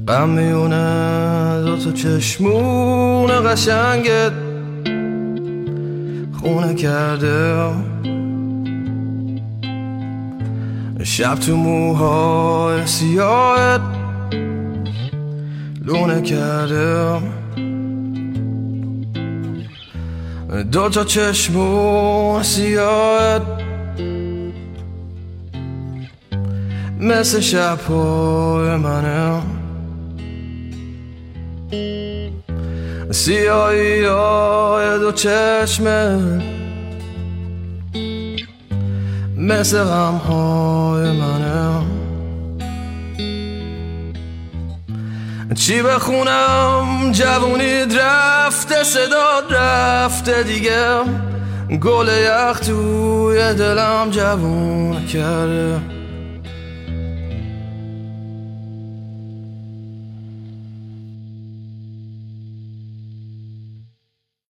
غم میونه دوتا چشمون قشنگت خونه کرده، شب تو موهای سیاهت لونه کرده، دوتا چشمون سیاهت مثل شبهای منه، سیاهی های دو چشمت مثل غمهای منه. چی بخونم جوونید رفته، صداد رفته دیگه، گل یخ توی دلم جوون کرده.